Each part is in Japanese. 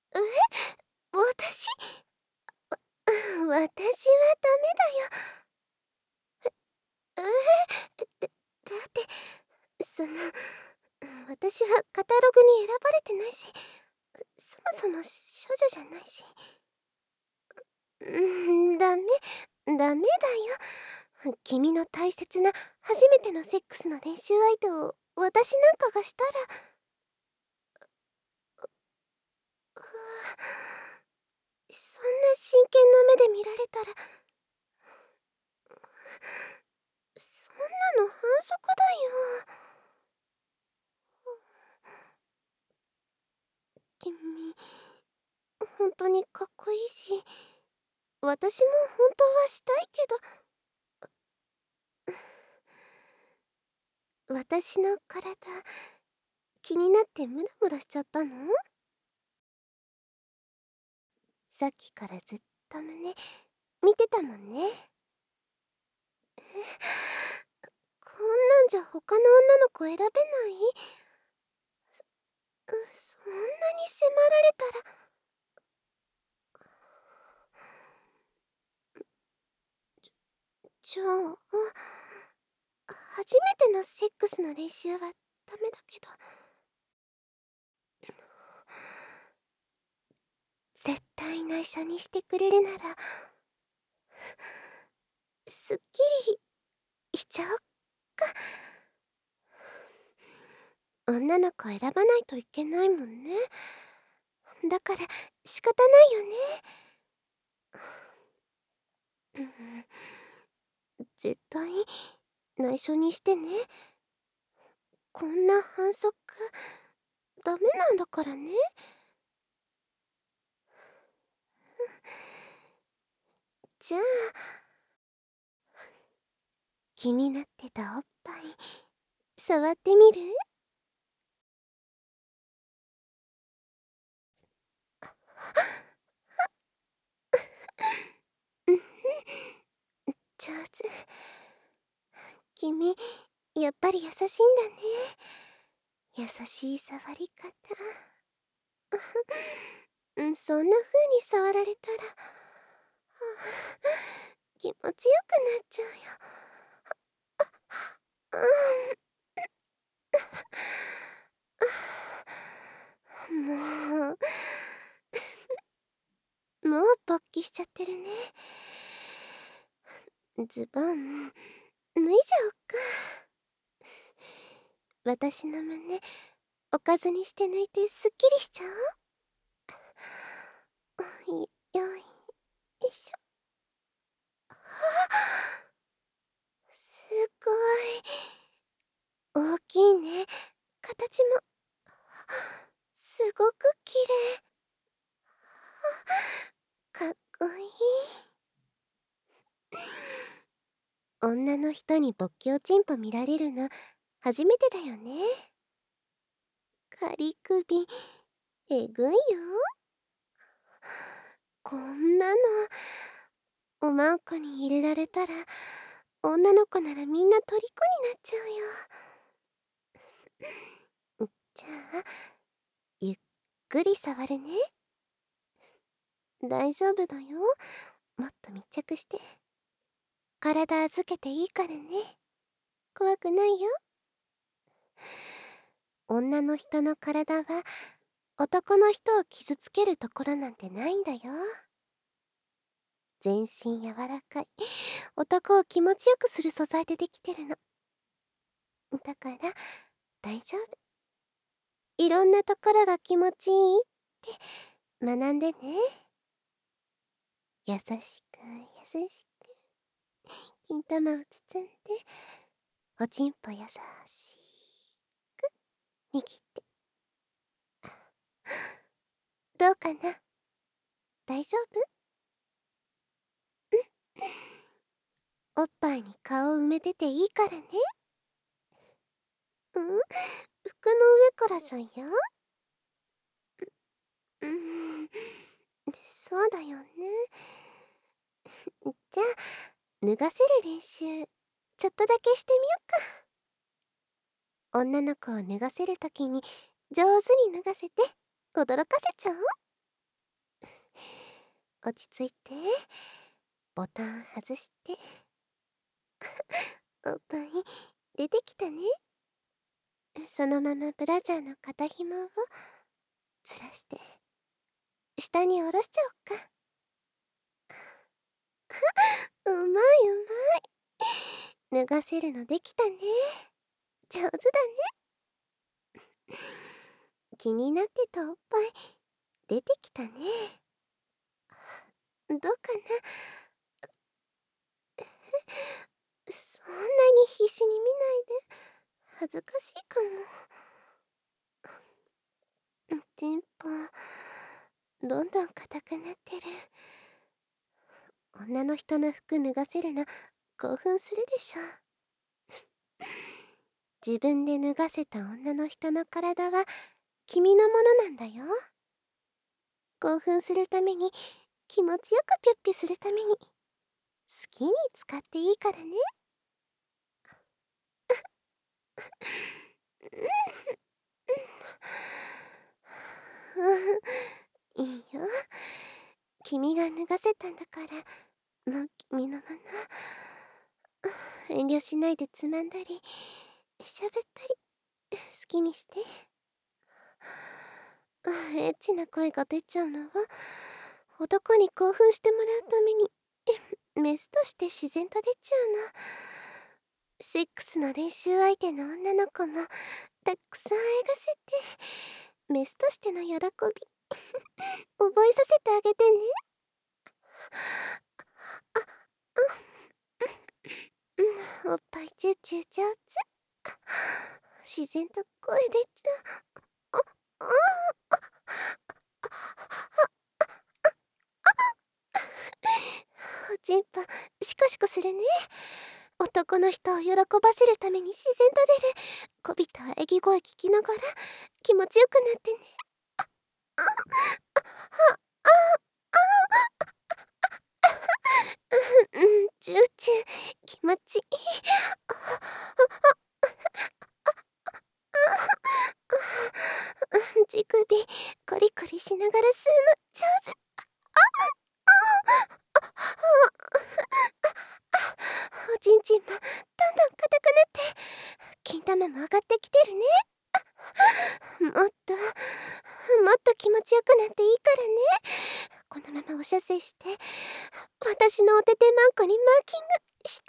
え、私私はダメだよ。え、だって、私はカタログに選ばれてないし、そもそも処女じゃないし。ダメだよ。君の大切な初めてのセックスの練習相手を私なんかがしたら、そんな真剣な目で見られたら、そんなの反則だよ。君、本当にかっこいいし、私も本当はしたいけど、私の体、気になってムラムラしちゃったの？さっきからずっと胸、見てたもんね。こんなんじゃ他の女の子選べない？そんなに迫られたら。じゃあ、初めてのセックスの練習はダメだけど、絶対内緒にしてくれるなら、すっきりしちゃおっか。女の子選ばないといけないもんね。だから仕方ないよね。うん、絶対内緒にしてね。こんな反則ダメなんだからね。じゃあ、気になってたおっぱい触ってみる？うん、上手。君、やっぱり優しいんだね。優しい触り方。そんな風に触られたら、気持ちよくなっちゃうよ。ももう勃起しちゃってるね。ズボン脱いじゃおっか。私の胸おかずにして抜いてすっきりしちゃおう。よいしょ。すごい大きいね。形もすごく綺麗。かっこいい。女の人に勃起おちんぽ見られるの初めてだよね。仮首えぐいよ。こんなのおまんこに入れられたら、女の子ならみんな虜になっちゃうよ。じゃあゆっくり触るね。大丈夫だよ。もっと密着して。体預けていいからね。怖くないよ。女の人の体は男の人を傷つけるところなんてないんだよ。全身柔らかい、男を気持ちよくする素材でできてるの。だから大丈夫。いろんなところが気持ちいいって学んでね。優しく優しく金玉を包んで、おちんぽ優しく握って。どうかな？大丈夫？おっぱいに顔を埋めてていいからね。服の上からじゃ嫌？そうだよね。じゃあ脱がせる練習ちょっとだけしてみよっか。女の子を脱がせるときに上手に脱がせて驚かせちゃおう。 落ち着いて。ボタン外して。おっぱい出てきたね。そのままブラジャーの肩紐をずらして下に下ろしちゃおっか。うまいうまい。脱がせるのできたね。上手だね。気になってたおっぱい出てきたね。どうかな。そんなに必死に見ないで。恥ずかしいかも。チンポどんどん硬くなってる。女の人の服脱がせるの興奮するでしょ。自分で脱がせた女の人の体は君のものなんだよ。興奮するために、気持ちよくピュッピュするために、好きに使っていいからね。いいよ。君が脱がせたんだから、もう君のもの。遠慮しないでつまんだりしゃべったり好きにして。エッチな声が出ちゃうのは男に興奮してもらうためにメスとして自然と出ちゃうの。セックスの練習相手の女の子もたくさんあえがせてメスとしての喜び覚えさせてあげてね。おっぱいチューチュー上手。自然と声出ちゃう。おちんぽシコシコするね。男の人を喜ばせるために自然と出るこびた喘ぎ声聞きながら気持ちよくなってね。チューチュー気持ちいい。乳首コリコリしながら吸うの上手。おちんちんもどんどん硬くなって金玉も上がってきてるね。もっともっと気持ちよくなっていいからね。このままお射精して私のおててまんこにマーキングして。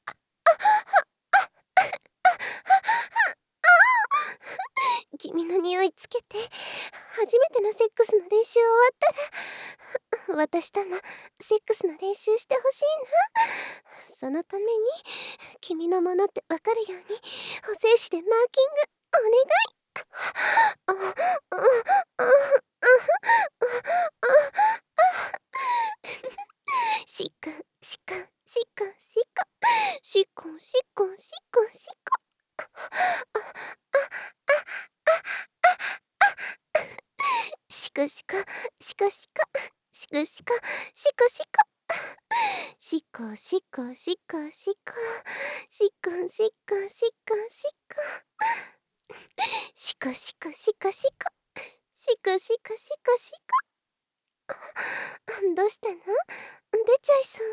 君の匂いつけて初めてのセックスの練習終わったら私ともセックスの練習してほしいな。そのために君のものってわかるようにお精子でマーキングお願い。しっこしっこしっこしっこしっこしっこしっこしっこ。しこしこしこしこしこしこしこしこしっこしっこしっこしっこしっこしっこしっこしっこしこしこしこしこしこしこしこしこ。どうしたの？出ちゃいそう？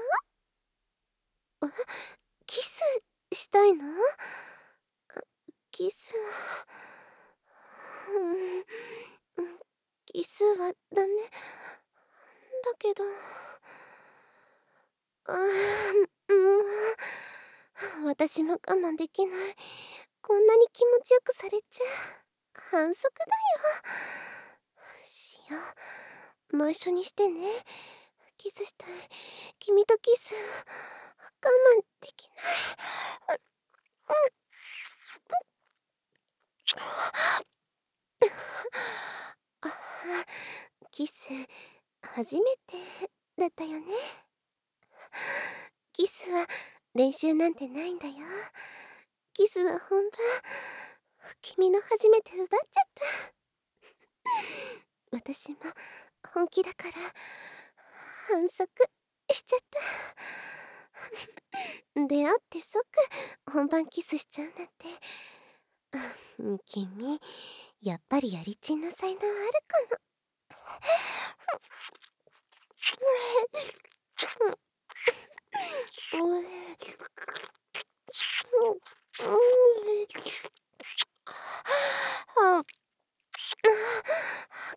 キスしたいの？キスはキスはダメだけど。私も我慢できない。こんなに気持ちよくされちゃ反則だよ。しよう。内緒にしてね。キスしたい。君とキス我慢できない。キス初めてだったよね。キスは練習なんてないんだよ。キスは本番。君の初めて奪っちゃった。私も本気だから反則しちゃった。出会って即本番キスしちゃうなんて。君やっぱりやりちんの才能あるかも。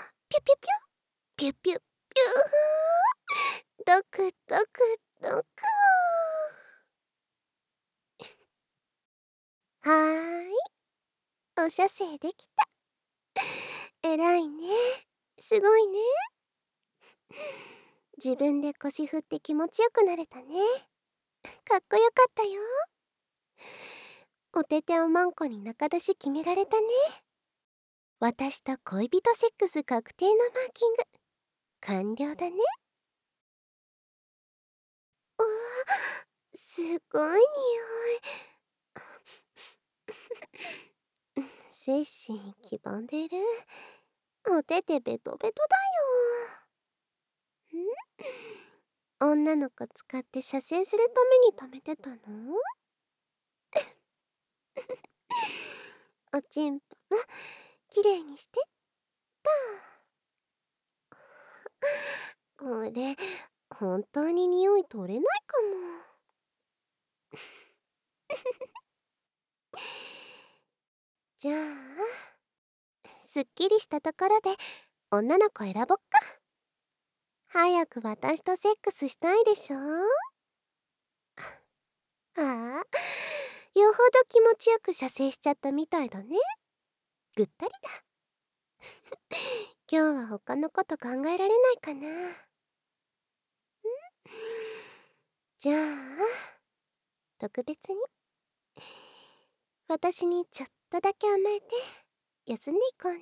ピュピュピュピュピュピュドクドクドク。はーい、お射精できた。えらいね、すごいね。自分で腰振って気持ちよくなれたね。かっこよかったよ。おてておまんこに仲出し決められたね。私と恋人セックス確定のマーキング完了だね。うわ、すごい匂い。精神黄ばんでる。おててベトベトだよ。女の子使って射精するために貯めてたの？おちんぽもきれいにしてっと。これ本当に匂い取れないかも。じゃあすっきりしたところで女の子選ぼっか。早く私とセックスしたいでしょ。ああ、よほど気持ちよく射精しちゃったみたいだね。ぐったりだ。今日は他のこと考えられないかな。じゃあ特別に私にちょっとだけ甘えて休んでいこうね。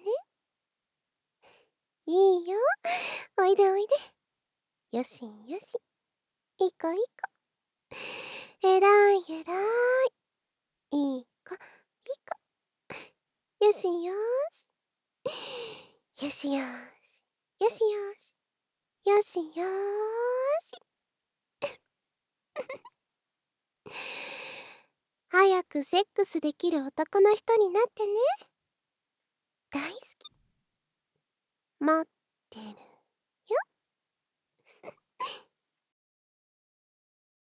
いいよ、おいでおいで。よしよし、いい子いい子。えらいえらい。いい子いい子。よしよし。よしよし。よしよし。よしよし。早くセックスできる男の人になってね。大好き。待ってる。